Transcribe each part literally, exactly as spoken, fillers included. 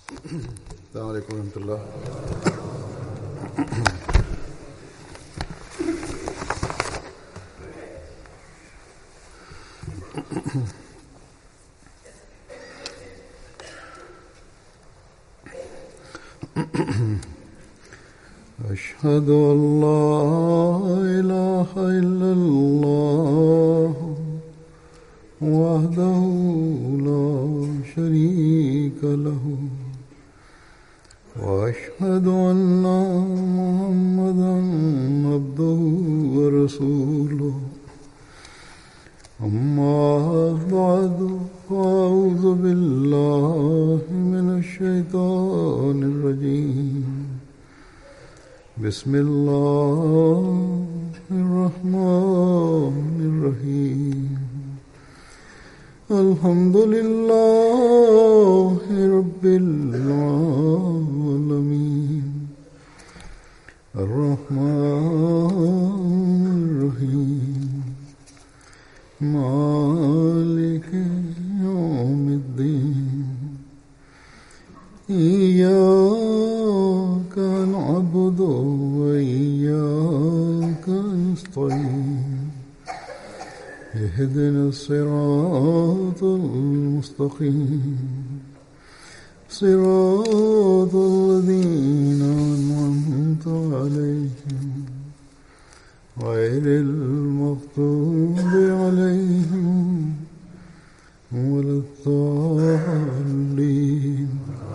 Selamun Aleyküm ve Rahmetullah. أشهد أن لا إله إلا الله وحده لا شريك له وأشهد أن محمدا عبده ورسوله أما بعد فأعوذ بالله من الشيطان الرجيم بسم الله الرحمن الرحيم الحمد لله رب العالمين الرحمن الرحيم مالك يوم الدين إياك نعبد وإياك نستعين اهدنا الصراط المستقيم صراط الذين أنعمت عليهم غير المغضوب عليهم ولا الضالين.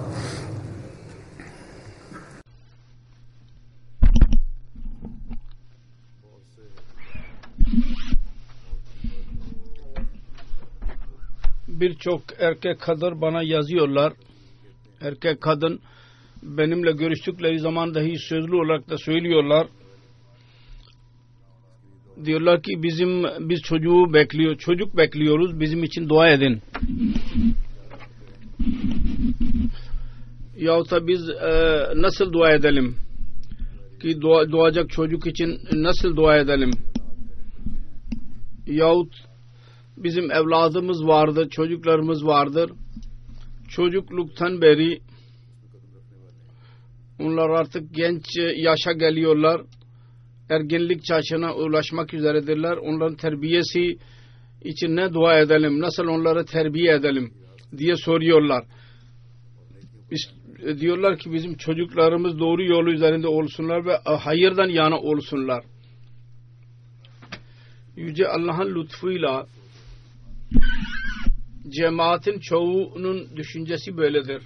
Birçok erkek kadın bana yazıyorlar. Erkek kadın benimle görüştükleri zaman dahi sözlü olarak da söylüyorlar. Diyorlar ki bizim biz çocuğu bekliyor, çocuk bekliyoruz. Bizim için dua edin. Yahut da biz e, nasıl dua edelim? Ki doğa, doğacak çocuk için nasıl dua edelim? Yahut bizim evladımız vardır, çocuklarımız vardır. Çocukluktan beri onlar artık genç yaşa geliyorlar. Ergenlik çağına ulaşmak üzeredirler. Onların terbiyesi için ne dua edelim, nasıl onları terbiye edelim diye soruyorlar. Biz, diyorlar ki bizim çocuklarımız doğru yolu üzerinde olsunlar ve hayırdan yana olsunlar. Yüce Allah'ın lütfuyla cemaatin çoğunun düşüncesi böyledir.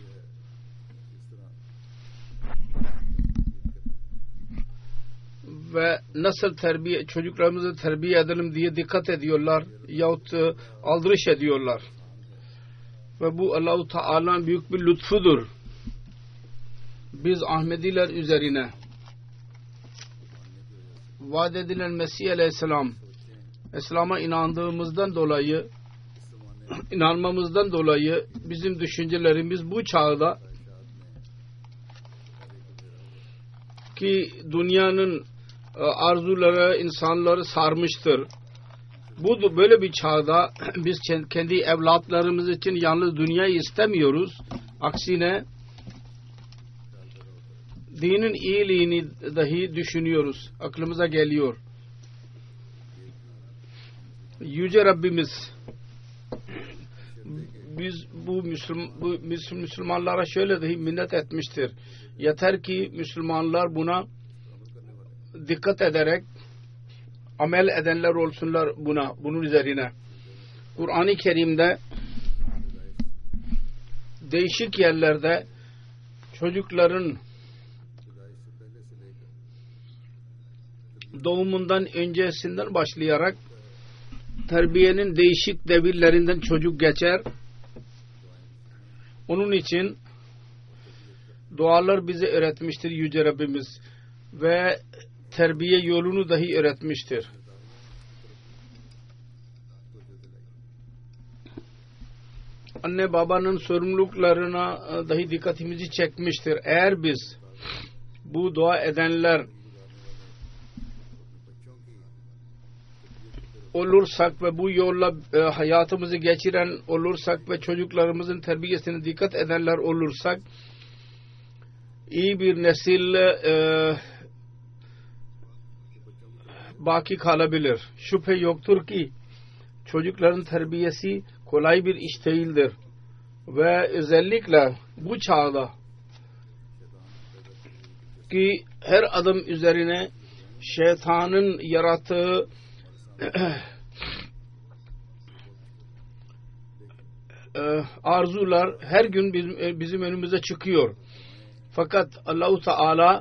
Ve nasıl terbiye, çocuklarımızı terbiye edelim diye dikkat ediyorlar yahut aldırış ediyorlar. Ve bu Allah-u Teala'nın büyük bir lütfudur. Biz Ahmediler üzerine vaat edilen Mesih Aleyhisselam İslam'a inandığımızdan dolayı inanmamızdan dolayı bizim düşüncelerimiz bu çağda ki dünyanın arzuları insanları sarmıştır. Bu böyle bir çağda biz kendi evlatlarımız için yalnız dünyayı istemiyoruz. Aksine dinin iyiliğini dahi düşünüyoruz. Aklımıza geliyor. Yüce Rabbimiz biz bu, Müslüman, bu Müslümanlara şöyle dahi minnet etmiştir. Yeter ki Müslümanlar buna dikkat ederek amel edenler olsunlar buna, bunun üzerine. Kur'an-ı Kerim'de değişik yerlerde çocukların doğumundan öncesinden başlayarak terbiyenin değişik devirlerinden çocuk geçer. Onun için dualar bize öğretmiştir Yüce Rabbimiz ve terbiye yolunu dahi öğretmiştir. Anne babanın sorumluluklarına dahi dikkatimizi çekmiştir. Eğer biz bu dua edenler olursak ve bu yolla e, hayatımızı geçiren olursak ve çocuklarımızın terbiyesine dikkat edenler olursak iyi bir nesil e, baki kalabilir. Şüphe yoktur ki çocukların terbiyesi kolay bir iş değildir. Ve özellikle bu çağda ki her adım üzerine şeytanın yarattığı arzular her gün bizim, bizim önümüze çıkıyor. Fakat Allah-u Teala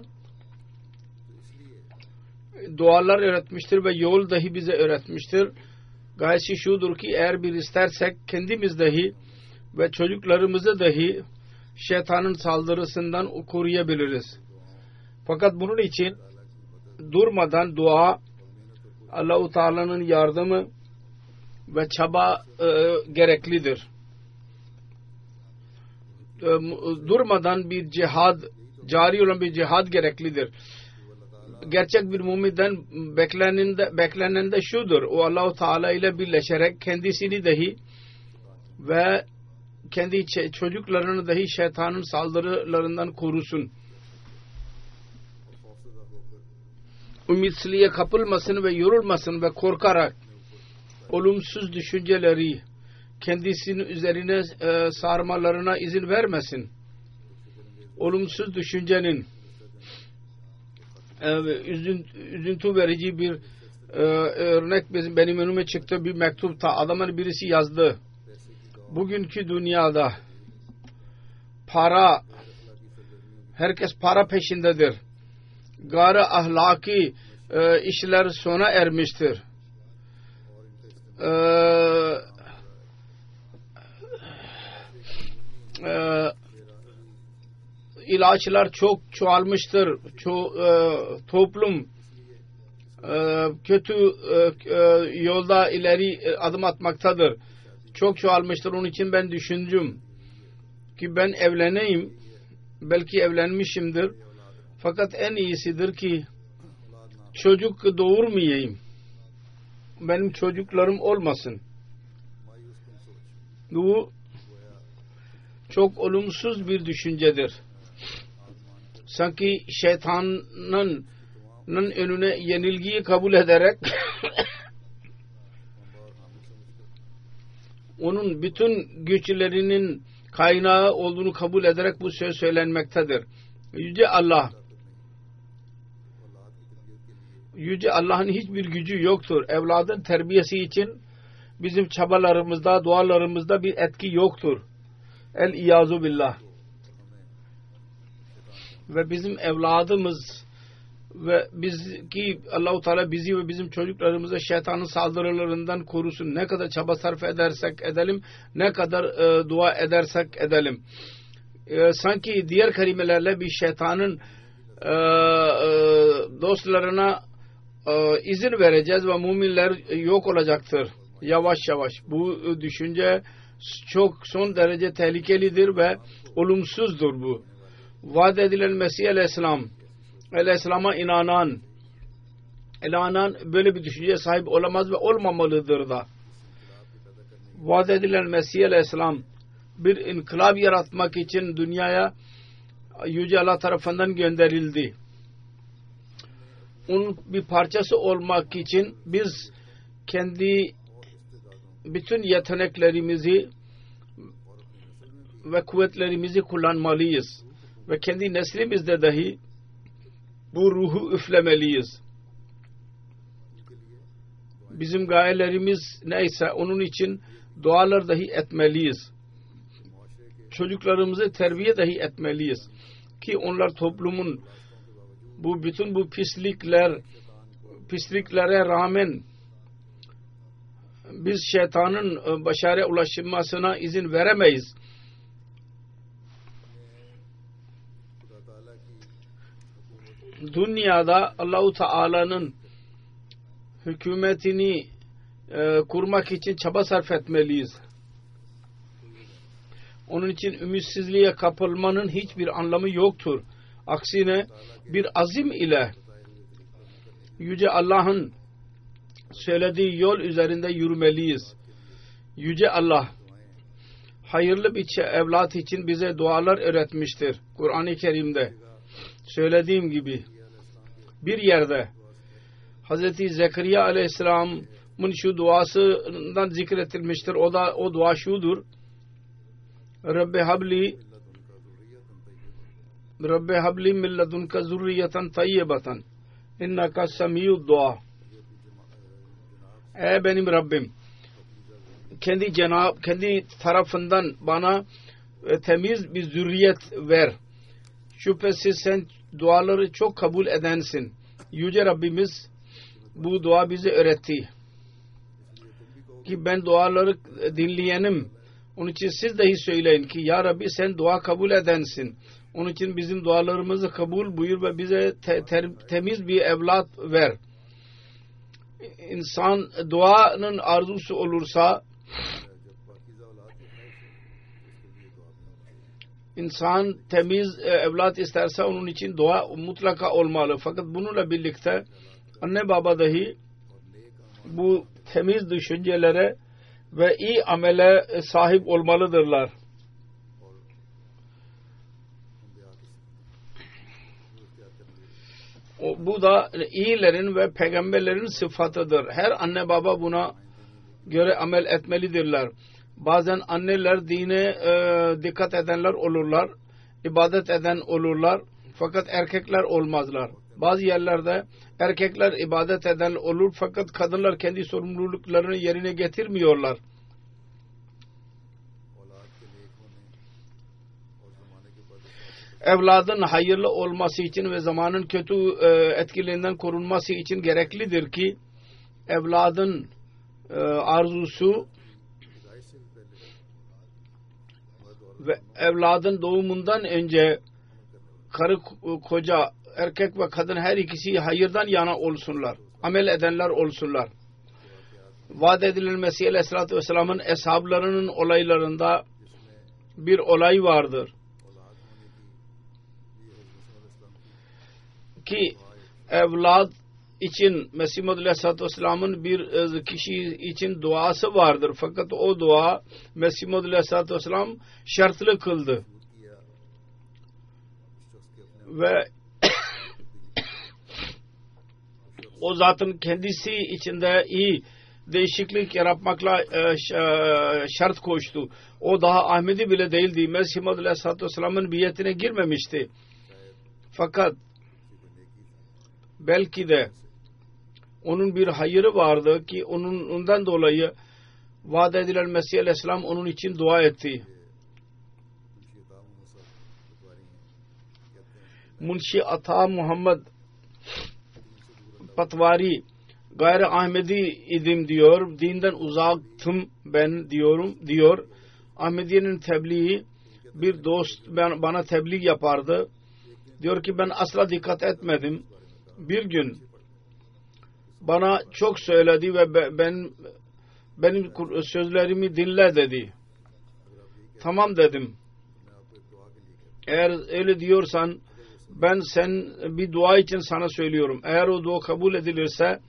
dualar öğretmiştir ve yol dahi bize öğretmiştir. Gayesi şudur ki eğer bir istersek kendimiz dahi ve çocuklarımızı dahi şeytanın saldırısından koruyabiliriz. Fakat bunun için durmadan dua, Allah-u Teala'nın yardımı ve çaba e, gereklidir. E, durmadan bir cihad, cari olan bir cihad gereklidir. Gerçek bir müminden beklenen de, beklenen de şudur. O Allah-u Teala ile birleşerek kendisini dahi ve kendi çocuklarını dahi şeytanın saldırılarından korusun. Ümitsizliğe kapılmasın ve yorulmasın ve korkarak olumsuz düşünceleri kendisinin üzerine e, sarmalarına izin vermesin. Olumsuz düşüncenin e, üzüntü, üzüntü verici bir e, örnek bizim, benim önüme çıktı bir mektupta. Adamın birisi yazdı. Bugünkü dünyada para, herkes para peşindedir. Gayri ahlaki e, işler sona ermiştir. E, e, ilaçlar çok çoğalmıştır. Ço, e, toplum e, kötü e, e, yolda ileri adım atmaktadır. Çok çoğalmıştır. Onun için ben düşündüm ki ben evleneyim. Belki evlenmişimdir. Fakat en iyisidir ki çocuk doğurmayayım. Benim çocuklarım olmasın. Bu çok olumsuz bir düşüncedir. Sanki şeytanın önüne yenilgiyi kabul ederek onun bütün güçlerinin kaynağı olduğunu kabul ederek bu söz söylenmektedir. Yüce Allah Yüce Allah'ın hiçbir gücü yoktur. Evladın terbiyesi için bizim çabalarımızda, dualarımızda bir etki yoktur. El-İyazu billah. Ve bizim evladımız ve biz ki Allah-u Teala bizi ve bizim çocuklarımızı şeytanın saldırılarından korusun. Ne kadar çaba sarf edersek edelim, ne kadar e, dua edersek edelim. E, sanki diğer kelimelerle bir şeytanın e, e, dostlarına e, izin vereceğiz ve müminler yok olacaktır. Yavaş yavaş. Bu düşünce çok son derece tehlikelidir ve olumsuzdur bu. Vaat edilen Mesih Aleyhisselam Aleyhisselam'a inanan inanan böyle bir düşünceye sahip olamaz ve olmamalıdır da. Vaat edilen Mesih Aleyhisselam bir inkılap yaratmak için dünyaya Yüce Allah tarafından gönderildi. Onun bir parçası olmak için biz kendi bütün yeteneklerimizi ve kuvvetlerimizi kullanmalıyız. Ve kendi neslimizde dahi bu ruhu üflemeliyiz. Bizim gayelerimiz neyse onun için dualar dahi etmeliyiz. Çocuklarımızı terbiye dahi etmeliyiz. Ki onlar toplumun bu bütün bu pislikler pisliklere rağmen biz şeytanın başarıya ulaşmasına izin veremeyiz. Dünyada Allah-u Teala'nın hükümetini e, kurmak için çaba sarf etmeliyiz. Onun için ümitsizliğe kapılmanın hiçbir anlamı yoktur. Aksine bir azim ile Yüce Allah'ın söylediği yol üzerinde yürümeliyiz. Yüce Allah hayırlı bir evlat için bize dualar öğretmiştir Kur'an-ı Kerim'de. söylediğim gibi bir yerde Hazreti Zekeriya Aleyhisselam'ın şu duasından zikretilmiştir. O da o dua şudur: Rabbi habli Rabbi habli min ledunke zurriyeten tayyibeten innaka semiyud dua. Ey benim Rabbim, kendi cenab kendi tarafından bana e, temiz bir zürriyet ver. Şüphesiz sen duaları çok kabul edensin. Yüce Rabbimiz bu dua bize öğretti ki ben duaları dinleyenim. Onun için siz dahi söyleyin ki ya Rabbi sen dua kabul edensin. Onun için bizim dualarımızı kabul buyur ve bize te, te, temiz bir evlat ver. İnsan duanın arzusu olursa, insan temiz evlat isterse onun için dua mutlaka olmalı. Fakat bununla birlikte anne baba dahi bu temiz düşüncelere ve iyi amele sahip olmalıdırlar. O, bu da iyilerin ve peygamberlerin sıfatıdır. Her anne baba buna göre amel etmelidirler. Bazen anneler dine e, dikkat edenler olurlar, ibadet eden olurlar, fakat erkekler olmazlar. Bazı yerlerde erkekler ibadet eden olur, fakat kadınlar kendi sorumluluklarını yerine getirmiyorlar. Evladın hayırlı olması için ve zamanın kötü e, etkilerinden korunması için gereklidir ki evladın e, arzusu ve evladın doğumundan önce karı koca, erkek ve kadın her ikisi hayırdan yana olsunlar, amel edenler olsunlar. Vaat edilen Mesih Aleyhisselatü Vesselam'ın eshablarının olaylarında bir olay vardır ki evlad için Mesih Muhammed Aleyhisselatü Vesselam'ın bir kişi için duası vardır. Fakat o dua Mesih Muhammed Aleyhisselatü Vesselam şartlı kıldı. Ve o zatın kendisi içinde iyi değişiklik yaratmakla şart koştu. O daha Ahmedi bile değildi. Mesih Muhammed Aleyhisselatü Vesselam'ın biyetine girmemişti. Fakat belki de onun bir hayırı vardı ki onun ondan dolayı vaat edilen Mesih Aleyhisselam onun için dua etti. Munşi Ata Muhammed Patvari gayri Ahmedi idim diyor. Dinden uzaktım ben diyorum diyor. Ahmediye'nin tebliği bir dost ben, bana tebliğ yapardı. Diyor ki ben asla dikkat etmedim. Bir gün bana çok söyledi ve ben benim sözlerimi dinle dedi. Tamam dedim. Eğer öyle diyorsan ben sen bir dua için sana söylüyorum. Eğer o dua kabul edilirse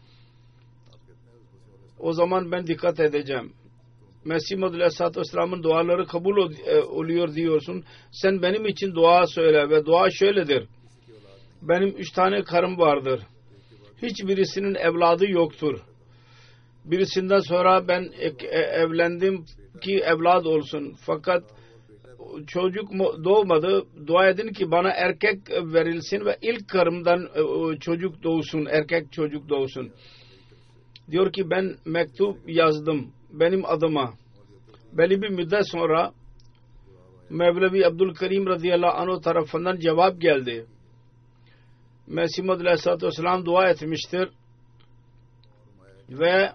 o zaman ben dikkat edeceğim. Mesih Muhammed Aleyhisselatü Vesselam'ın duaları kabul oluyor diyorsun. Sen benim için dua söyle ve dua şöyledir. Benim üç tane karım vardır. Hiçbirisinin evladı yoktur. Birisinden sonra ben evlendim ki evlad olsun. Fakat çocuk doğmadı. Dua edin ki bana erkek verilsin ve ilk karımdan çocuk doğsun, erkek çocuk doğsun. Diyor ki ben mektup yazdım benim adıma. Belli bir müddet sonra Mevlevi Abdülkerim radıyallahu anh tarafından cevap geldi. Mesih Muhammed Aleyhisselatü Vesselam dua etmiştir ve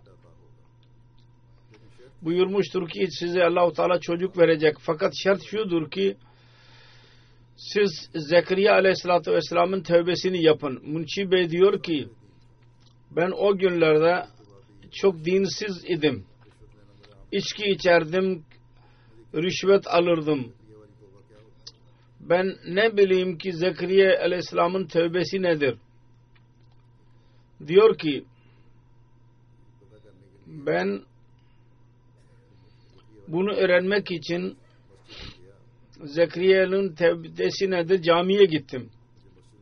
buyurmuştur ki size Allah-u Teala çocuk verecek. Fakat şart şudur ki siz Zekeriya Aleyhisselatü Vesselam'ın tövbesini yapın. Munşi Bey diyor ki ben o günlerde çok dinsiz idim. İçki içerdim, rüşvet alırdım. Ben ne bileyim ki Zekeriya Aleyhisselam'ın tövbesi nedir? Diyor ki ben bunu öğrenmek için Zekeriya'nın tövbesi nedir camiye gittim.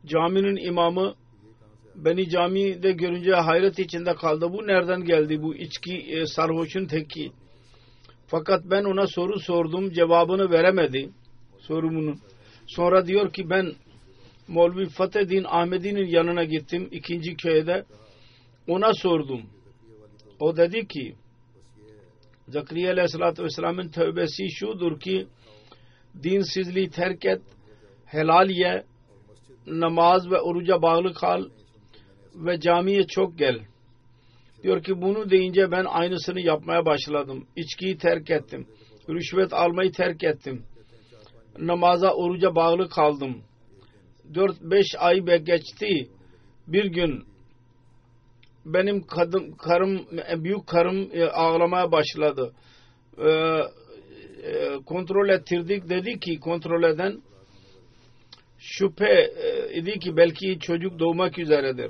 caminin imamı beni camide görünce hayret içinde kaldı. Bu nereden geldi? Bu içki e, sarhoşun teki. Fakat ben ona soru sordum. Cevabını veremedi. Sorumun. Sonra diyor ki ben Mevlevi Fathi'ddin Ahmedi'nin yanına gittim. ikinci köyde. Ona sordum. O dedi ki Zekeriya Aleyhisselatü Vesselam'ın tövbesi şudur ki dinsizliği terk et, helal ye, namaz ve oruca bağlı kal ve camiye çok gel. Diyor ki bunu deyince ben aynısını yapmaya başladım. İçkiyi terk ettim. Rüşvet almayı terk ettim. Namaza, oruca bağlı kaldım. Dört beş ay geçti. Bir gün benim kadın, karım, büyük karım ağlamaya başladı. Ee, e, kontrol ettirdik. Dedi ki kontrol eden şüphe e, idi ki belki çocuk doğmak üzeredir.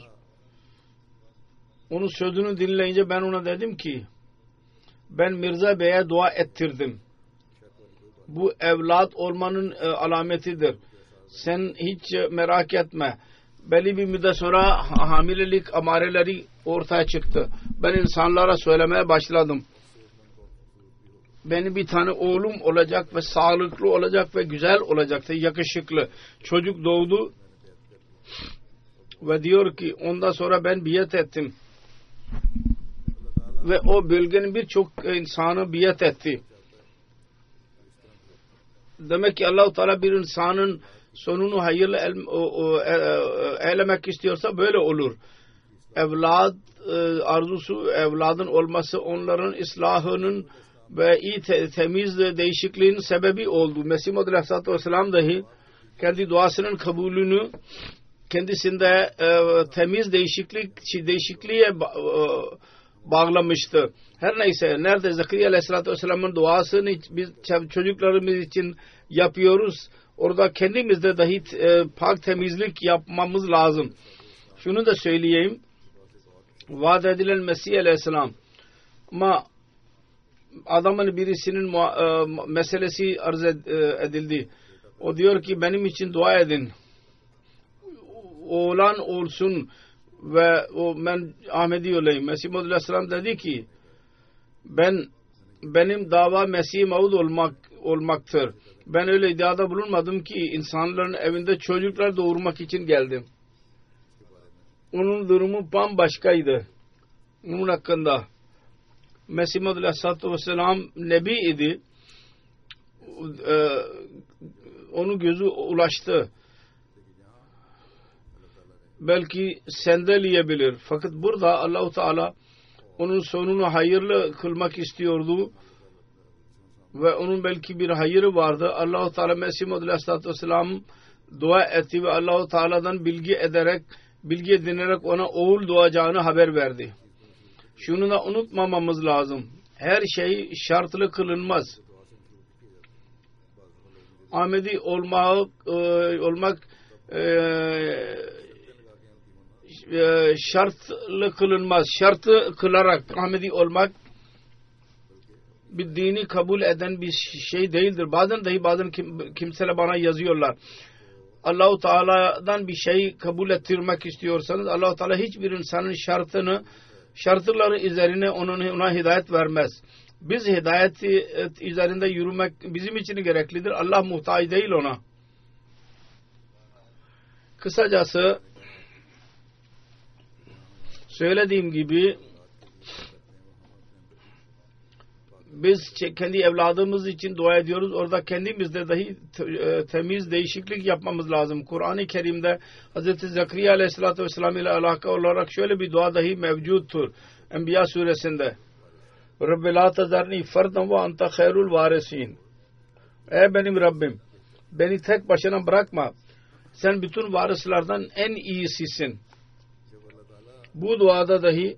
Onun sözünü dinleyince ben ona dedim ki ben Mirza Bey'e dua ettirdim. Bu evlat olmanın e, alametidir. Sen hiç e, merak etme. Belli bir müddet sonra hamilelik amareleri ortaya çıktı. Ben insanlara söylemeye başladım. Benim bir tane oğlum olacak ve sağlıklı olacak ve güzel olacaktı, yakışıklı. Çocuk doğdu ve diyor ki ondan sonra ben biat ettim. Ve o bölgenin birçok insanı biat etti. Demek ki Allah-u Teala bir insanın sonunu hayırlı eylemek istiyorsa böyle olur. Evlad arzusu, evladın olması onların ıslahının ve iyi te- temiz değişikliğin sebebi oldu. Mesih Muhammed Aleyhisselatü Vesselam dahi kendi duasının kabulünü kendisinde e, temiz değişiklik değişikliğe ba- e, bağlamıştı. Her neyse nerede Zekeriya Aleyhisselatü Vesselam'ın duasını biz çocuklarımız için yapıyoruz. Orada kendimizde dahi e, pak temizlik yapmamız lazım. Şunu da söyleyeyim. Vaat edilen Mesih Aleyhisselam ama adamın birisinin e, meselesi arz edildi. O diyor ki benim için dua edin. Oğlan olsun ve o ben Ahmedi olayım. Mesih Maud Aleyhisselam dedi ki ben benim dava Mesih Maud olmak olmaktır. Ben öyle iddiada bulunmadım ki insanların evinde çocuklar doğurmak için geldim. Onun durumu bambaşkaydı. Onun hakkında Mesih Maud Aleyhisselatü Vesselam Nebi idi. Ee, onun gözü ulaştı. Belki sendeleyebilir. Fakat burada Allah-u Teala onun sonunu hayırlı kılmak istiyordu. Ve onun belki bir hayırı vardı. Allah-u Teala Mesih Maud Aleyhisselatü Vesselam dua etti ve Allah-u Teala'dan bilgi ederek, bilgi edinerek ona oğul doğacağını haber verdi. Şunu da unutmamamız lazım. Her şey şartlı kılınmaz. Ahmedi olmak, e, olmak e, e, şartlı kılınmaz. Şartı kılarak Ahmedi olmak bir dini kabul eden bir şey değildir. Bazen dahi bazen kim, kimseler bana yazıyorlar. Allah-u Teala'dan bir şey kabul ettirmek istiyorsanız Allah-u Teala hiçbir insanın şartını şartları üzerine onun, ona hidayet vermez. Biz hidayet üzerinde yürümek bizim için gereklidir. Allah muhtaç değil ona. Kısacası söylediğim gibi biz kendi evladımız için dua ediyoruz. Orada kendimizde dahi temiz değişiklik yapmamız lazım. Kur'an-ı Kerim'de Hz. Zekeriya Aleyhisselatü Vesselam ile alakalı olarak şöyle bir dua dahi mevcuttur. Enbiya suresinde. Rabbi la tazarni ferdan ve anta khairul varisin. Ey benim Rabbim, beni tek başına bırakma. Sen bütün varislerden en iyisisin. Bu duada dahi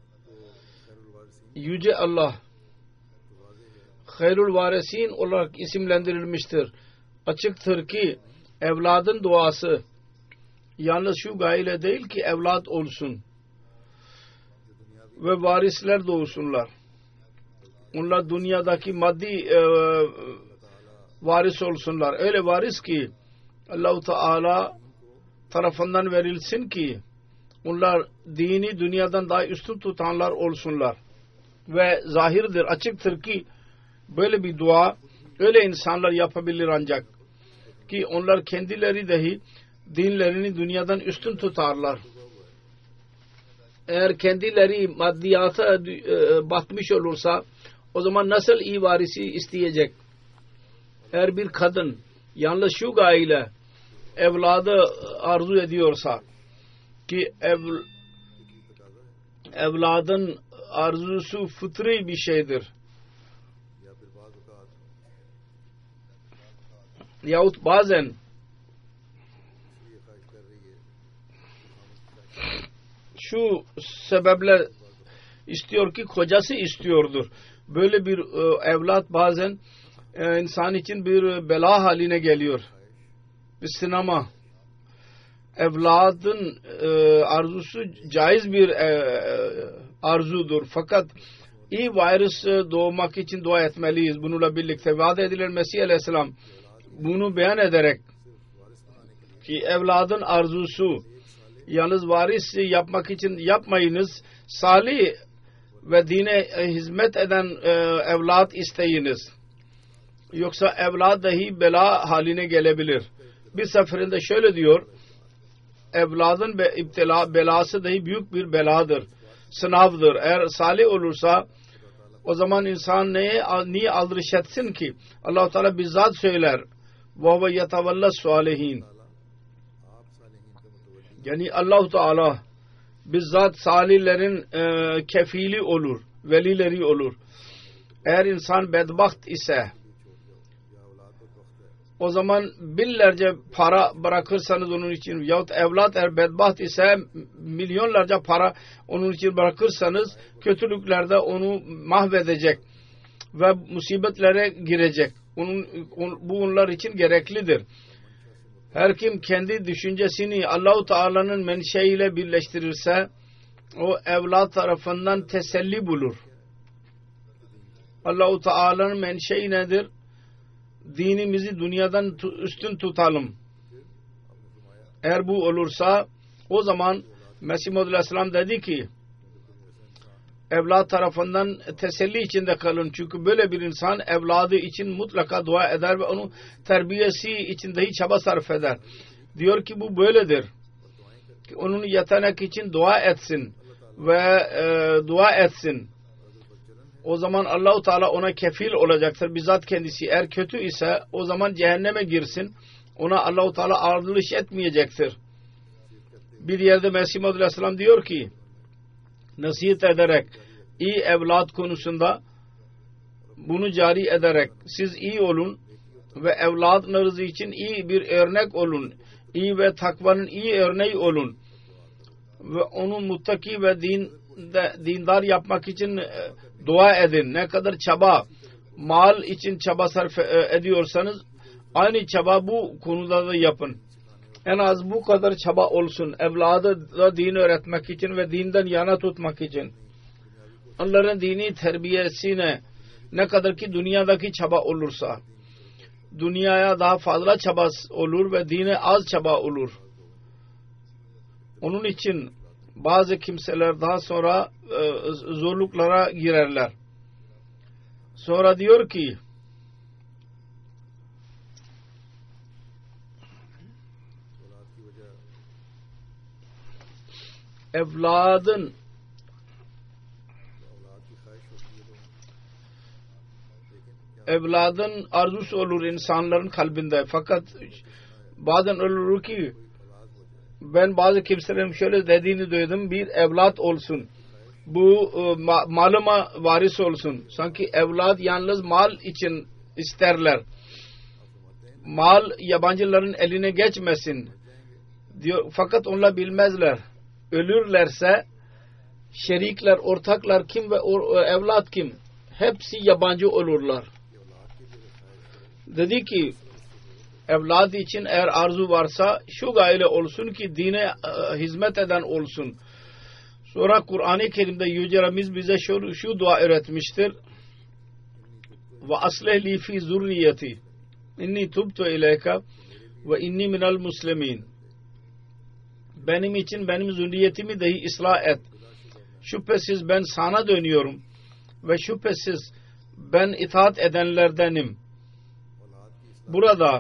Yüce Allah Hayrul Varisin olarak isimlendirilmiştir. Açıktır ki evladın duası yalnız şu gayle değil ki evlat olsun ve varisler doğursunlar. Onlar dünyadaki maddi e, varis olsunlar. Öyle varis ki Allah-u Teala tarafından verilsin ki onlar dini dünyadan daha üstün tutanlar olsunlar. Ve zahirdir, açıktır ki böyle bir dua öyle insanlar yapabilir ancak ki onlar kendileri dahi dinlerini dünyadan üstün tutarlar. Eğer kendileri maddiyata e, batmış olursa o zaman nasıl iyi varisi isteyecek? Eğer bir kadın yalnız şu gayeyle evladı arzu ediyorsa ki ev, evladın arzusu fıtri bir şeydir. Yahut bazen şu sebeple istiyor ki kocası istiyordur. Böyle bir e, evlat bazen e, insan için bir bela haline geliyor. Bir sinema. Evladın e, arzusu caiz bir e, arzudur. Fakat iyi virüs doğmak için dua etmeliyiz. Bununla birlikte vaat edilen Mesih Aleyhisselam bunu beyan ederek ki evladın arzusu yalnız varis yapmak için yapmayınız. Salih ve dine hizmet eden e, evlat isteyiniz. Yoksa evlat dahi bela haline gelebilir. Bir seferinde şöyle diyor, evladın be, iptila, belası dahi büyük bir beladır. Sınavdır. Eğer salih olursa o zaman insan neye, niye aldırış etsin ki? Allah-u Teala bizzat söyler. وَهُوَ يَتَوَلَّ الصَّالِحِينَ Yani Allah-u Teala bizzat salihlerin e, kefili olur, velileri olur. Eğer insan bedbaht ise o zaman binlerce para bırakırsanız onun için yahut evlat eğer bedbaht ise milyonlarca para onun için bırakırsanız kötülüklerde onu mahvedecek ve musibetlere girecek. Onun, on, bu onlar için gereklidir. Her kim kendi düşüncesini Allah-u Teala'nın menşeiyle birleştirirse o evlat tarafından teselli bulur. Allah-u Teala'nın menşei nedir? Dinimizi dünyadan üstün tutalım. Eğer bu olursa o zaman Mesih Muhammed Aleyhisselam dedi ki evlat tarafından teselli içinde kalın. Çünkü böyle bir insan evladı için mutlaka dua eder ve onun terbiyesi için dahi çaba sarf eder. Diyor ki bu böyledir. Ki onun yetenek için dua etsin ve e, dua etsin. O zaman Allah-u Teala ona kefil olacaktır. Bizzat kendisi eğer kötü ise o zaman cehenneme girsin. Ona Allah-u Teala ardılış etmeyecektir. Bir yerde Mesih Muhammed Aleyhisselam diyor ki nasihat ederek iyi evlat konusunda bunu cari ederek siz iyi olun ve evlatlarınız için iyi bir örnek olun. İyi ve takvanın iyi örneği olun. Ve onu muttaki ve din, de, dindar yapmak için e, dua edin. Ne kadar çaba, mal için çaba sarf ediyorsanız aynı çaba bu konuda da yapın. En az bu kadar çaba olsun. Evladı da din öğretmek için ve dinden yana tutmak için. Onların dini terbiyesine ne kadar ki dünyadaki çaba olursa dünyaya daha fazla çaba olur ve dine az çaba olur. Onun için bazı kimseler daha sonra e, zorluklara girerler. Sonra diyor ki evladın evladın arzusu olur insanların kalbinde. Fakat bazen olur ki ben bazı kimselerin şöyle dediğini duydum. Bir evlat olsun. Bu ma malıma varis olsun. Sanki evlat yalnız mal için isterler. Mal yabancıların eline geçmesin diyor. Fakat onlar bilmezler. Ölürlerse şerikler, ortaklar kim ve or evlat kim? Hepsi yabancı olurlar. Dedi ki evlat için eğer arzu varsa şu gayle olsun ki dine e, hizmet eden olsun. Sonra Kur'an-ı Kerim'de Yüce Rabbimiz bize şu, şu dua öğretmiştir. Ve aslih li fi zurriyeti inni tubtu ileyka ve inni minel muslimin. benim için benim zürriyetimi dahi ıslah et. Şüphesiz ben sana dönüyorum ve şüphesiz ben itaat edenlerdenim. Burada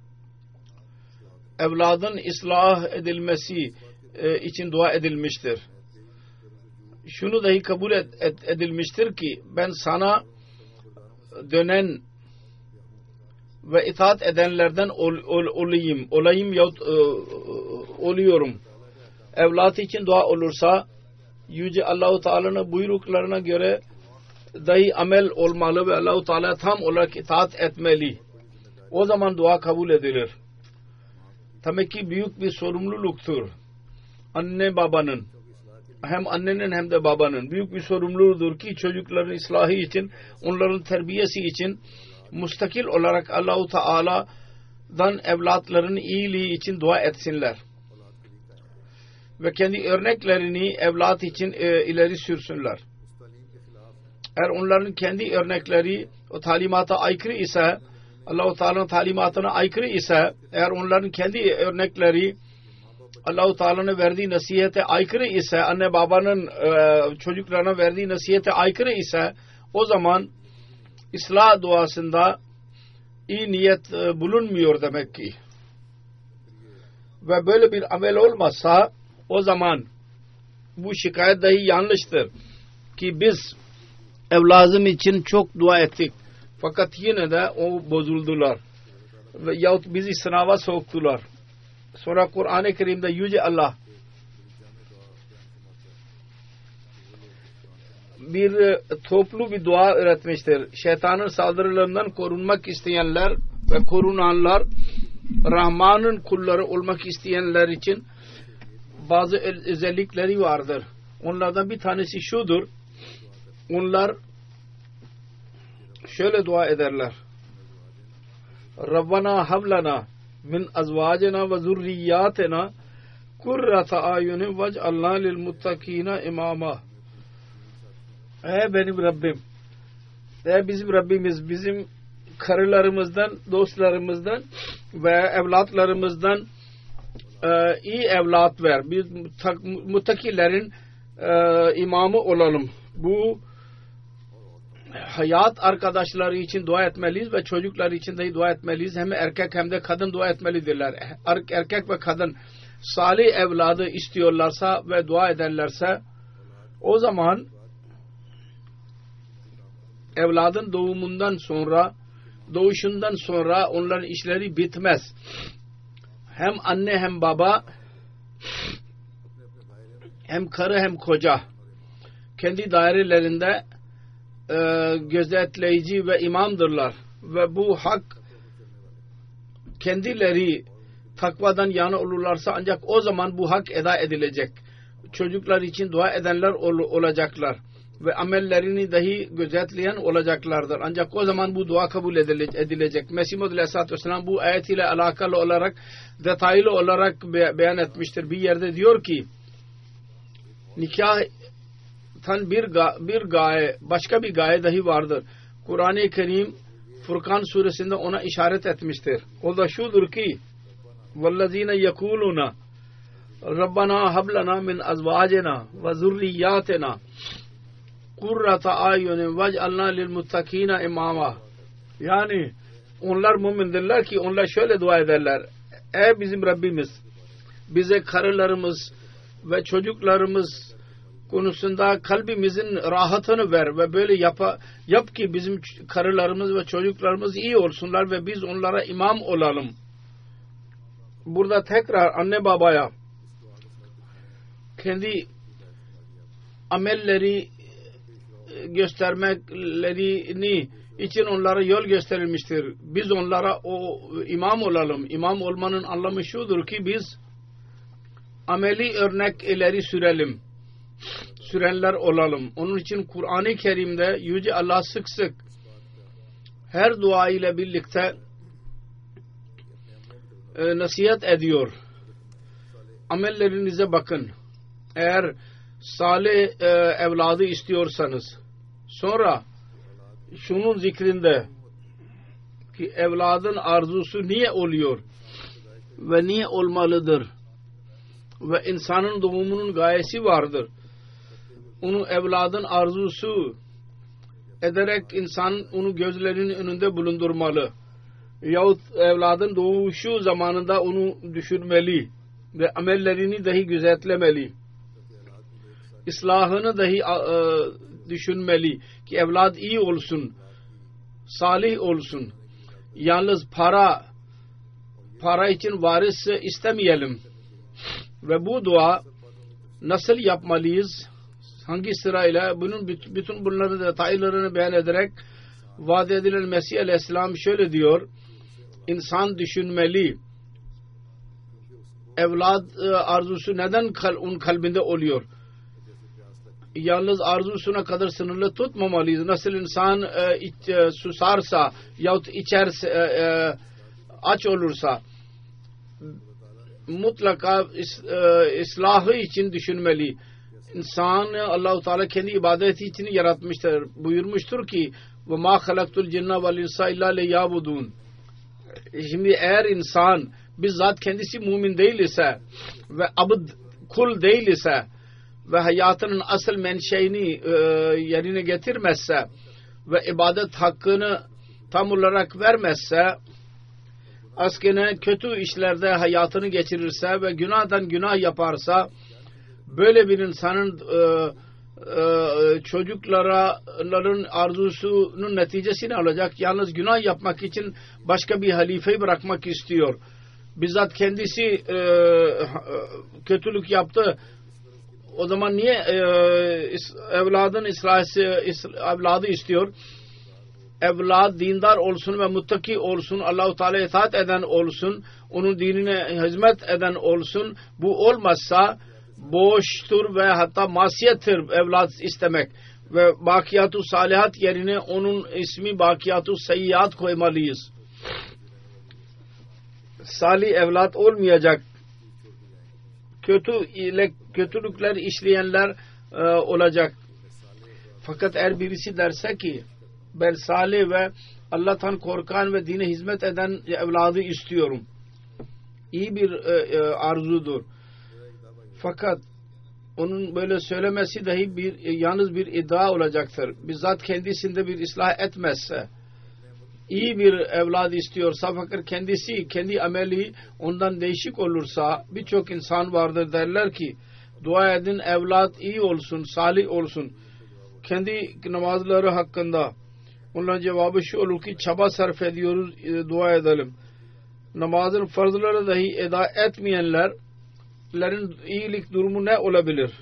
evladın ıslah edilmesi e, için dua edilmiştir. Şunu dahi kabul et, et, edilmiştir ki ben sana dönen ve itaat edenlerden ol, ol, olayım, olayım yahut e, oluyorum. Evlat için dua olursa Yüce Allah-u Teala'nın buyruklarına göre dahi amel olmalı ve Allah-u Teala tam olarak itaat etmeli. O zaman dua kabul edilir. Tabii ki büyük bir sorumluluktur. Anne babanın, hem annenin hem de babanın büyük bir sorumluluğudur ki çocukların ıslahı için, onların terbiyesi için müstakil olarak Allah-u Teala'dan evlatların iyiliği için dua etsinler. Ve kendi örneklerini evlat için e, ileri sürsünler. Eğer onların kendi örnekleri o talimata aykırı ise, Allah-u Teala'nın talimatına aykırı ise, eğer onların kendi örnekleri Allah-u Teala'nın verdiği nasihete aykırı ise, anne babanın e, çocuklarına verdiği nasihete aykırı ise, o zaman ıslah duasında iyi niyet e, bulunmuyor demek ki. Ve böyle bir amel olmazsa o zaman bu şikayet dahi yanlıştır. Ki biz evladım için çok dua ettik. Fakat yine de o bozuldular. Ve yahut bizi sınava soktular. Sonra Kur'an-ı Kerim'de Yüce Allah bir toplu bir dua öğretmiştir. Şeytanın saldırılarından korunmak isteyenler ve korunanlar, Rahman'ın kulları olmak isteyenler için bazı özellikleri vardır. Onlardan bir tanesi şudur. Onlar şöyle dua ederler. Rabbana hablana min azvacina ve zurriyatina kurrata ayunin vec'alna lil muttakina imama. Ey benim Rabbim, ey bizim Rabbimiz, bizim karılarımızdan, dostlarımızdan ve evlatlarımızdan e, iyi evlat ver. Biz muttakilerin e, imamı olalım. Bu hayat arkadaşları için dua etmeliyiz ve çocuklar için de dua etmeliyiz. Hem erkek hem de kadın dua etmelidirler. Erkek ve kadın salih evladı istiyorlarsa ve dua ederlerse o zaman evladın doğumundan sonra, doğuşundan sonra onların işleri bitmez. Hem anne hem baba, hem karı hem koca kendi dairelerinde e, gözetleyici ve imamdırlar. Ve bu hak kendileri takvadan yana olurlarsa ancak o zaman bu hak eda edilecek. Çocuklar için dua edenler ol, olacaklar. Ve amellerini dahi gözetleyen olacaklardır. Ancak o zaman bu dua kabul edilecek. Mesih Muhammed Aleyhisselatü Vesselam bu ayet ile alakalı olarak detaylı olarak be beyan etmiştir. Bir yerde diyor ki nikahtan bir, ga bir gaye, başka bir gaye dahi vardır. Kur'an-ı Kerim Furkan suresinde ona işaret etmiştir. O da şudur ki وَالَّذ۪ينَ يَكُولُونَ رَبَّنَا هَبْلَنَا مِنْ أَزْوَاجِنَا وَذُرِّيَّاتِنَا kurrata ayunin vec'alna lil muttakina imama. Yani onlar mümindirler ki onlar şöyle dua ederler. Ey bizim Rabbimiz, bize karılarımız ve çocuklarımız konusunda kalbimizin rahatını ver ve böyle yap, yap ki bizim karılarımız ve çocuklarımız iyi olsunlar ve biz onlara imam olalım. Burada tekrar anne babaya kendi amelleri göstermeklerini için onlara yol gösterilmiştir. Biz onlara o imam olalım. İmam olmanın anlamı şudur ki biz ameli örnek ileri sürelim. Sürenler olalım. Onun için Kur'an-ı Kerim'de Yüce Allah sık sık her dua ile birlikte e, nasihat ediyor. Amellerinize bakın. Eğer salih e, evladı istiyorsanız, sonra şunun zikrinde ki evladın arzusu niye oluyor ve niye olmalıdır? ve insanın doğumunun gayesi vardır. Onu evladın arzusu ederek insan onu gözlerinin önünde bulundurmalı. Yahut evladın doğuşu zamanında onu düşünmeli ve amellerini dahi gözetlemeli. İslahını dahi e, düşünmeli ki evlad iyi olsun, salih olsun. Yalnız para para için varis istemeyelim. Ve bu dua nasıl yapmalıyız? Hangi sırayla? Bunun bütün bunların detaylarını beyan ederek vaat edilen Mesih Aleyhisselam şöyle diyor: İnsan düşünmeli. Evlad arzusu neden onun kalbinde oluyor? Yalnız arzusuna kadar sınırlı tutmamalıyız. Nasıl insan e, iç, e, susarsa yahut içerse e, e, aç olursa mutlaka is, e, islahı için düşünmeli. İnsan Allah-u Teala kendi ibadeti için yaratmıştır. Buyurmuştur ki ve ma halaktul cinne vel insa illa liyabudun. Şimdi eğer insan bizzat kendisi mümin değil ise ve abd kul değil ise ve hayatının asıl menşeini e, yerine getirmezse ve ibadet hakkını tam olarak vermezse, askine kötü işlerde hayatını geçirirse ve günahdan günah yaparsa, böyle bir insanın e, e, çocukların arzusunun neticesi ne olacak? Yalnız günah yapmak için başka bir halifeyi bırakmak istiyor. Bizzat kendisi e, kötülük yaptı. O zaman niye e, evladın islahı, evladı istiyor? Evlad dindar olsun ve muttaki olsun, Allah-u Teala'ya itaat eden olsun, onun dinine hizmet eden olsun. Bu olmazsa boştur ve hatta masiyettir evlat istemek. Ve bakiyatu salihat yerine onun ismi bakiyatu sayyiat koymalıyız. Salih evlat olmayacak. Kötü ile kötülükler işleyenler e, olacak. Fakat eğer birisi derse ki ben salih ve Allah'tan korkan ve dine hizmet eden evladı istiyorum, İyi bir e, e, arzudur. Fakat onun böyle söylemesi dahi bir e, yalnız bir iddia olacaktır. Bizzat kendisinde bir ıslah etmezse, iyi bir evlad istiyorsa fakat kendisi, kendi ameli ondan değişik olursa, birçok insan vardır derler ki dua edin evlad iyi olsun, salih olsun. Kendi namazları hakkında onların cevabı şu olur ki çaba sarf ediyoruz, e, dua edelim. Namazın farzları dahi eda etmeyenlerin iyilik durumu ne olabilir?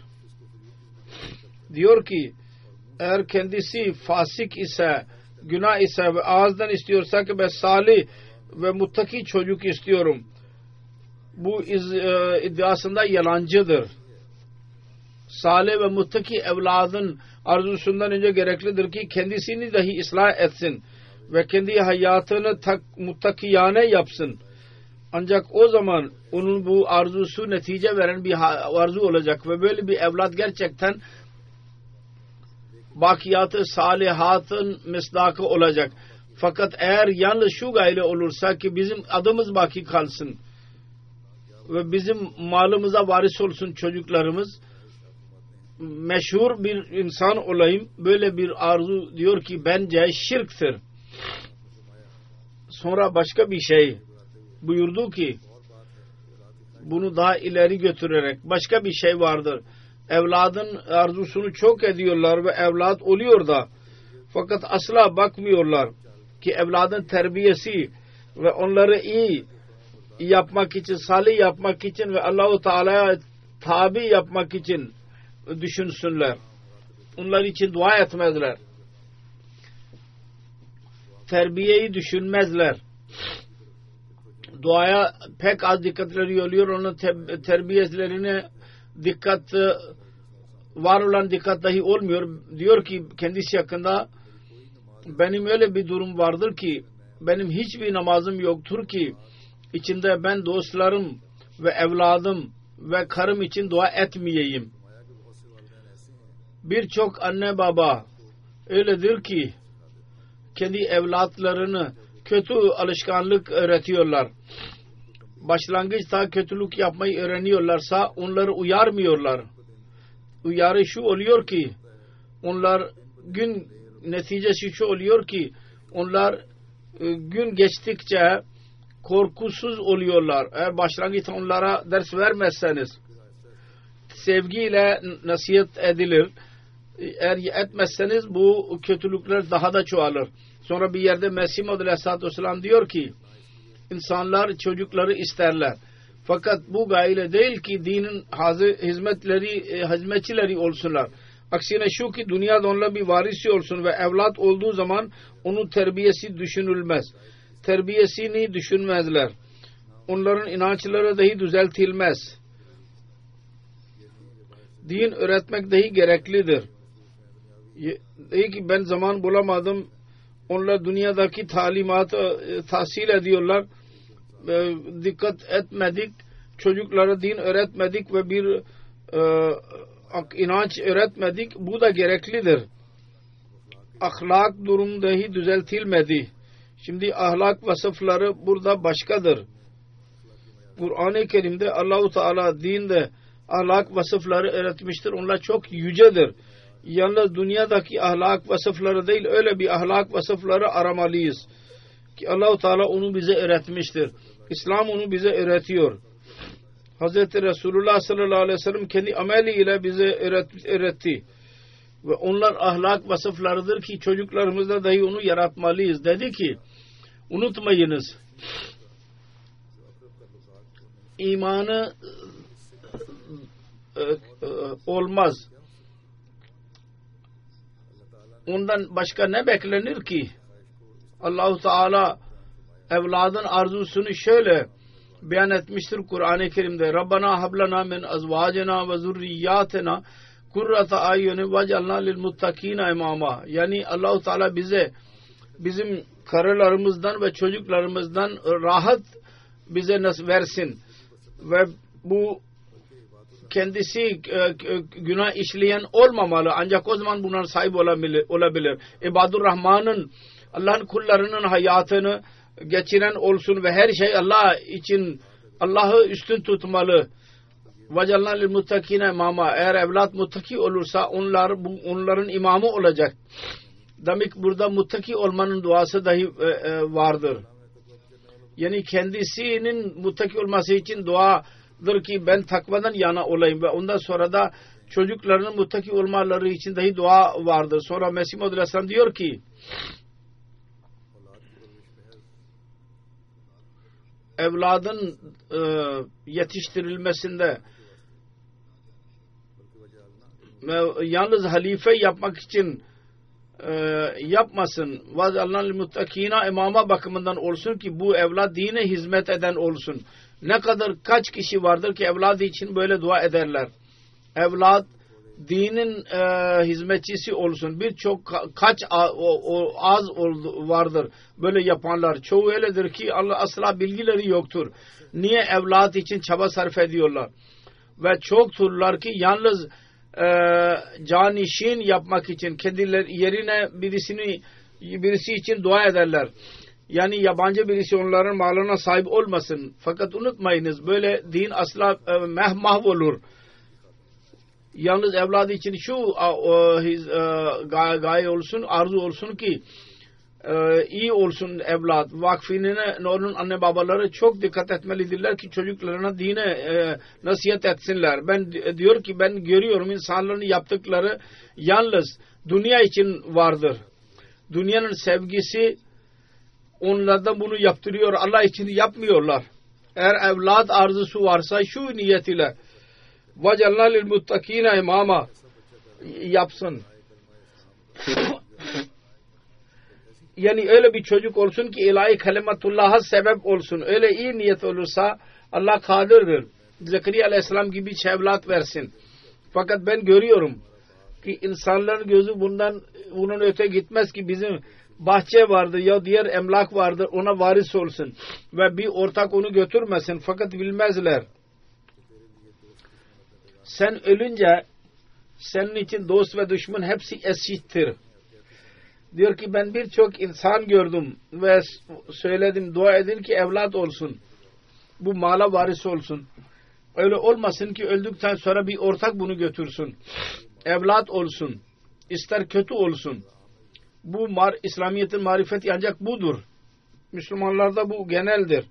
Diyor ki eğer kendisi fasik ise, günah ise ve ağızdan istiyorsa ki ben salih ve muttaki çocuk istiyorum, bu iz, e, iddiasında yalancıdır. Salih ve muttaki evladın arzusundan önce gereklidir ki kendisini dahi ıslah etsin ve kendi hayatını tak, muttakiyane yapsın. Ancak o zaman onun bu arzusu netice veren bir arzu olacak ve böyle bir evlat gerçekten bakiyatı salihatın misdakı olacak. Fakat eğer yalnız şu gayle olursa ki bizim adımız baki kalsın ve bizim malımıza varis olsun çocuklarımız, meşhur bir insan olayım, böyle bir arzu diyor ki bence şirktir. Sonra başka bir şey buyurdu ki bunu daha ileri götürerek başka bir şey vardır. Evladın arzusunu çok ediyorlar ve evlat oluyor da fakat asla bakmıyorlar ki evladın terbiyesi ve onları iyi yapmak için, salih yapmak için ve Allah-u Teala'ya tabi yapmak için düşünsünler. Onlar için dua etmezler. Terbiyeyi düşünmezler. Duaya pek az dikkatleri oluyor. Onun te- terbiyelerine dikkat var olan dikkat dahi olmuyor. Diyor ki kendisi hakkında benim öyle bir durum vardır ki benim hiçbir namazım yoktur ki içinde ben dostlarım ve evladım ve karım için dua etmeyeyim. Birçok anne baba öyledir ki kendi evlatlarını kötü alışkanlık öğretiyorlar. başlangıçta kötülük yapmayı öğreniyorlarsa onları uyarmıyorlar. Uyarı şu oluyor ki onlar gün neticesi şu oluyor ki onlar e, gün geçtikçe korkusuz oluyorlar. Eğer başlangıçta onlara ders vermezseniz sevgiyle nasihat edilir. Eğer etmezseniz bu kötülükler daha da çoğalır. Sonra bir yerde Mesih Maud Aleyhisselatü Vesselam diyor ki insanlar çocukları isterler. Fakat bu gayle değil ki dinin hizmetleri, hizmetçileri olsunlar. Aksine şu ki dünyada onunla bir varisi olsun ve evlat olduğu zaman onun terbiyesi düşünülmez. Terbiyesini düşünmezler. Onların inançları dahi düzeltilmez. Din öğretmek dahi gereklidir. Değil ki ben zaman bulamadım. Onlar dünyadaki talimatı e, tahsil ediyorlar. E, dikkat etmedik. Çocuklara din öğretmedik ve bir e, inanç öğretmedik. Bu da gereklidir. Ahlak durum dahi düzeltilmedi. Şimdi ahlak vasıfları burada başkadır. Kur'an-ı Kerim'de Allah-u Teala dinde ahlak vasıfları öğretmiştir. Onlar çok yücedir. Yalnız dünyadaki ahlak vasıfları değil, öyle bir ahlak vasıfları aramalıyız ki Allah-u Teala onu bize öğretmiştir. İslam onu bize öğretiyor. Hazreti Resulullah sallallahu aleyhi ve sellem kendi ameliyle bize öğret, öğretti. Ve onlar ahlak vasıflarıdır ki çocuklarımızda dahi onu yaratmalıyız. Dedi ki unutmayınız, imanı e, e, olmaz. Ondan başka ne beklenir ki? Allah-u Teala evladın arzusunu şöyle beyan etmiştir Kur'an-ı Kerim'de. Rabbana hablana min azvacina ve zurriyatina kurrata ayyuni vecalna lil muttakina imama. Yani Allah-u Teala bize bizim karılarımızdan ve çocuklarımızdan rahat bize nasıl versin ve bu kendisi e, günah işleyen olmamalı. Ancak o zaman bunlar sahip olabilir. olabilir. İbadur Rahman'ın Allah'ın kullarının hayatını geçiren olsun ve her şey Allah için Allah'ı üstün tutmalı. Vecalna lil muttakine imama. Eğer evlat muttaki olursa onlar bu, onların imamı olacak. Demek burada muttaki olmanın duası dahi e, e, vardır. Yani kendisinin muttaki olması için duadır ki ben takvadan yana olayım ve ondan sonra da çocuklarının muttaki olmaları için dahi dua vardır. Sonra Mesih Maud Aleyhisselam diyor ki evladın e, yetiştirilmesinde ve yalnız halife yapmak için e, yapmasın. Vazallan muttakina imama bakımından olsun ki bu evlat dine hizmet eden olsun. Ne kadar kaç kişi vardır ki evladı için böyle dua ederler. Evlat dinin e, hizmetçisi olsun. Birçok kaç a, o, o, az oldu, vardır böyle yapanlar. Çoğu öyledir ki Allah asla bilgileri yoktur. Niye evlat için çaba sarf ediyorlar? Ve çokturlar ki yalnız e, canişin yapmak için kendileri yerine birisini birisi için dua ederler. Yani yabancı birisi onların malına sahip olmasın. Fakat unutmayınız böyle din asla e, meh mahvolur. Yalnız evladı için şu uh, his, uh, gaye, gaye olsun, arzu olsun ki uh, iyi olsun evlat. Vakfine onun anne babaları çok dikkat etmelidirler ki çocuklarına dine uh, nasihat etsinler. Ben diyor ki ben görüyorum insanların yaptıkları yalnız dünya için vardır. Dünyanın sevgisi onlardan bunu yaptırıyor. Allah için yapmıyorlar. Eğer evlat arzusu varsa şu niyet ile vecalna lil muttakina imama yapsın. Yani öyle bir çocuk olsun ki ilahi kelimatullah'a sebep olsun. Öyle iyi niyet olursa Allah kadirdir. Zekeriya aleyhisselam gibi evlat versin. Fakat ben görüyorum ki insanların gözü bundan bunun öte gitmez ki bizim bahçe vardır ya diğer emlak vardır ona varis olsun ve bir ortak onu götürmesin. Fakat bilmezler. Sen ölünce senin için dost ve düşman hepsi eşittir. Diyor ki ben birçok insan gördüm ve söyledim dua edin ki evlat olsun. bu mala varis olsun. Öyle olmasın ki öldükten sonra bir ortak bunu götürsün. Evlat olsun. İster kötü olsun. Bu mar, İslamiyet'in marifeti ancak budur. Müslümanlarda bu geneldir.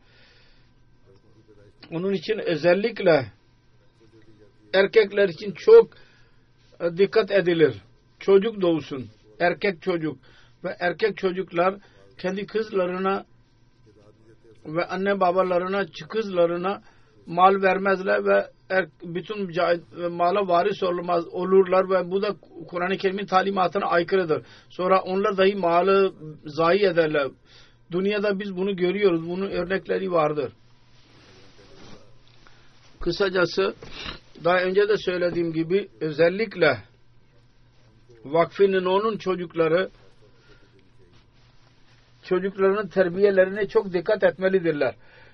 Onun için özellikle erkekler için çok dikkat edilir. Çocuk doğsun. Erkek çocuk. Ve erkek çocuklar kendi kızlarına ve anne babalarına, kızlarına mal vermezler ve er, bütün mala varis olmaz, olurlar ve bu da Kur'an-ı Kerim'in talimatına aykırıdır. Sonra onlar dahi malı zayi ederler. Dünyada biz bunu görüyoruz. Bunun örnekleri vardır. Kısacası daha önce de söylediğim gibi özellikle vakfinin onun çocukları çocuklarının terbiyelerine çok dikkat etmelidirler.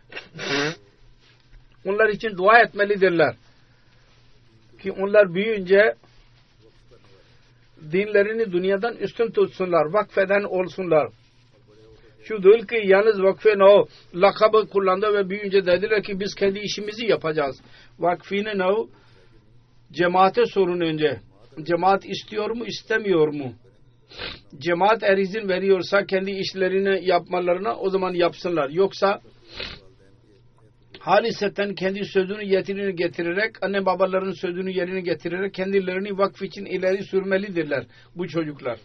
Onlar için dua etmelidirler. Ki onlar büyüyünce dinlerini dünyadan üstün tutsunlar. Vakfeden olsunlar. Şu değil ki yalnız vakfın o lakabı kullandı ve büyüyünce dediler ki biz kendi işimizi yapacağız. Vakfinin o cemaate sorun önce. Cemaat istiyor mu istemiyor mu? Cemaat eğer izin veriyorsa kendi işlerini yapmalarına o zaman yapsınlar. Yoksa haliseten kendi sözünü yerine getirerek, anne babalarının sözünü yerine getirerek kendilerini vakf için ileri sürmelidirler bu çocuklar.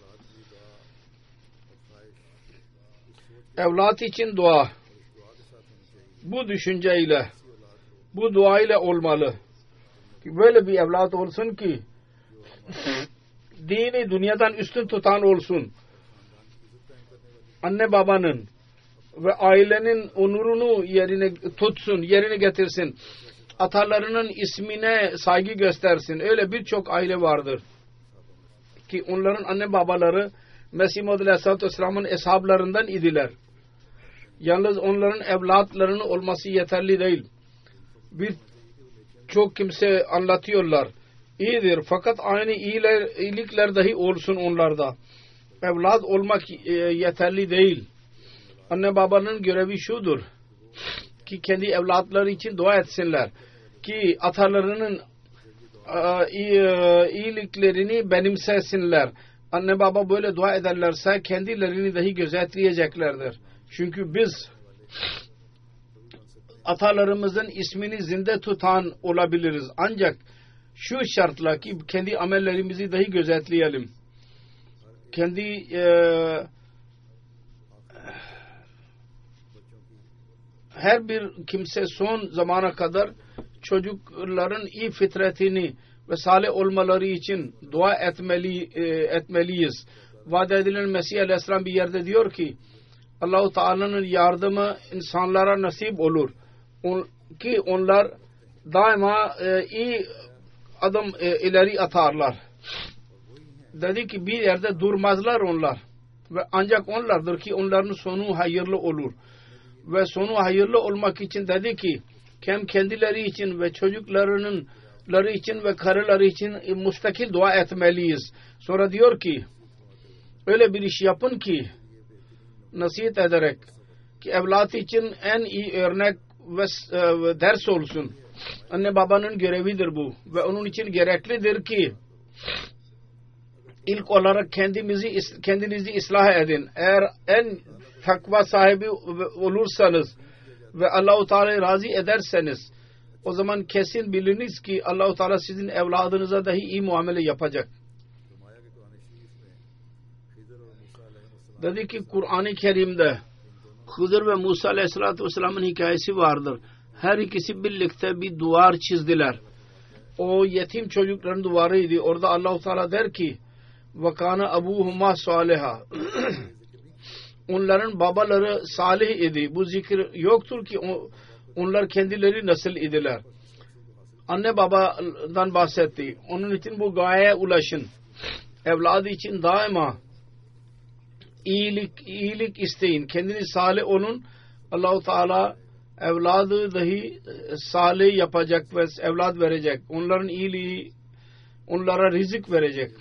Evlat için dua. Bu düşünceyle, bu dua ile olmalı. Böyle bir evlat olsun ki dini dünyadan üstün tutan olsun. Anne babanın ve ailenin onurunu yerine tutsun, yerine getirsin. Atalarının ismine saygı göstersin. Öyle birçok aile vardır ki onların anne babaları Mesih Muhammed Aleyhisselatü Vesselam'ın eshablarından idiler. Yalnız onların evlatlarının olması yeterli değil. Bir çok kimse anlatıyorlar. İyidir fakat aynı iyiler, iyilikler dahi olsun onlarda. Evlat olmak e, yeterli değil. Anne babanın görevi şudur ki kendi evlatları için dua etsinler. Ki atalarının e, iyiliklerini benimsesinler. Anne baba böyle dua ederlerse kendilerini dahi gözetleyeceklerdir. Çünkü biz atalarımızın ismini zinde tutan olabiliriz. Ancak şu şartla ki kendi amellerimizi dahi gözetleyelim. Kendi e, her bir kimse son zamana kadar çocukların iyi fitretini ve salih olmaları için dua etmeli, e, etmeliyiz. Vaat edilen Mesih Aleyhisselam bir yerde diyor ki Allah-u Teala'nın yardımı insanlara nasip olur. On, ki onlar daima e, iyi adım e, ileri atarlar. Dedi ki bir yerde durmazlar onlar. Ve ancak onlardır ki onların sonu hayırlı olur. Ve sonu hayırlı olmak için dedi ki hem kendileri için ve çocuklarının için ve karıları için e, müstakil dua etmeliyiz. Sonra diyor ki öyle bir iş yapın ki nasihat ederek ki evlat için en iyi örnek ve e, ders olsun. Anne babanın görevidir bu ve onun için gereklidir ki ilk olarak kendimizi kendinizi ıslah edin. Eğer en takva sahibi olursanız ve Allah-u Teala'yı razı ederseniz o zaman kesin biliniz ki Allah-u Teala sizin evladınıza dahi iyi muamele yapacak. Dedi ki Kur'an-ı Kerim'de Hızır ve Musa Aleyhisselatü Vesselam'ın hikayesi vardır. Her ikisi birlikte bir duvar çizdiler. O yetim çocukların duvarıydı. Orada Allah-u Teala der ki وَكَانَ أَبُوهُمَا صَالِحًا Onların babaları salih idi. Bu zikir yoktur ki onlar kendileri nasıl idiler. Anne babadan bahsetti. Onun için bu gayeye ulaşın. Evladı için daima iyilik, iyilik isteyin. Kendiniz salih olun. Allah-u Teala evladı dahi salih yapacak ve evlat verecek. Onların iyiliği onlara rızık verecek.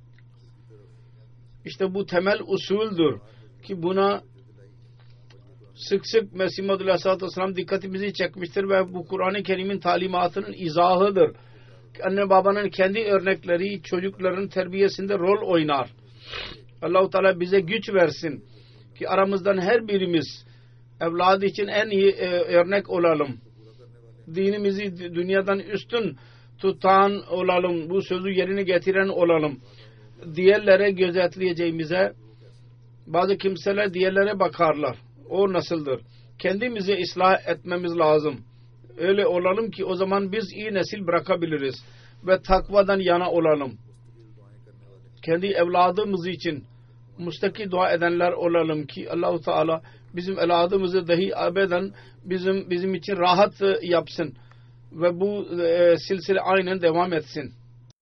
İşte bu temel usuldür ki buna sık sık Mesih Maud Aleyhisselatü Vesselam dikkatimizi çekmiştir ve bu Kur'an-ı Kerim'in talimatının izahıdır. Anne babanın kendi örnekleri çocukların terbiyesinde rol oynar. Allah-u Teala bize güç versin ki aramızdan her birimiz evladı için en iyi e, örnek olalım. Dinimizi dünyadan üstün tutan olalım. Bu sözü yerine getiren olalım. Diğerlere gözetleyeceğimize bazı kimseler diğerlere bakarlar. O nasıldır? Kendimizi ıslah etmemiz lazım. Öyle olalım ki o zaman biz iyi nesil bırakabiliriz. Ve takvadan yana olalım. Kendi evladımız için müstakil dua edenler olalım ki Allah-u Teala bizim evladımızı dahi abeden bizim bizim için rahat yapsın. Ve bu e, silsile aynen devam etsin.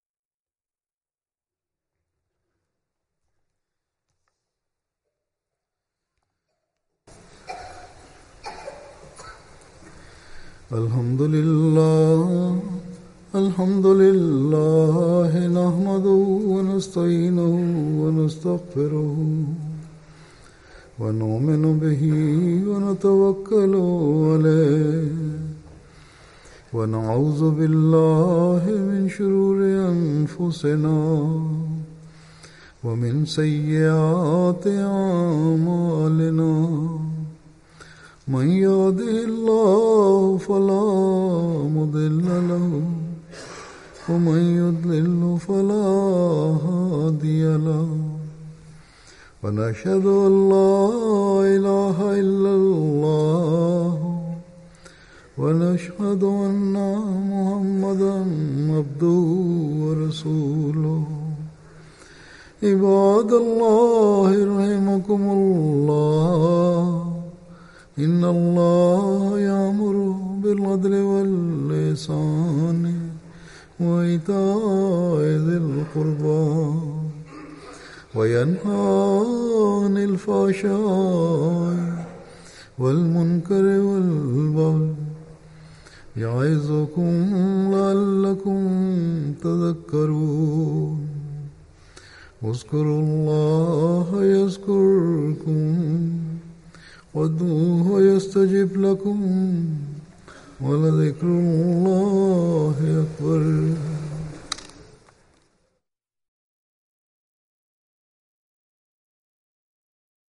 Elhamdülillah, elhamdülillah, nahmaduhu ve nesta'inuhu ve nestağfiruhu ve nu'minu bihi ve netevekkalu aleyh ve na'udzu billahi min şururi enfusina ve min seyyiati a'malina. من يهده الله فلا مضل له ومن يضلل فلا هادي له ونشهد أن لا إله إلا الله ونشهد أن محمدا عبده ورسوله عباد الله رحمكم الله إن الله يأمر بالعدل والإحسان وإيتاء ذي القربى وينهى عن الفحشاء والمنكر والبغي يعظكم لعلكم تذكرون اذكروا الله يذكركم وادعوه يستجب لكم ولذكر الله أكبر.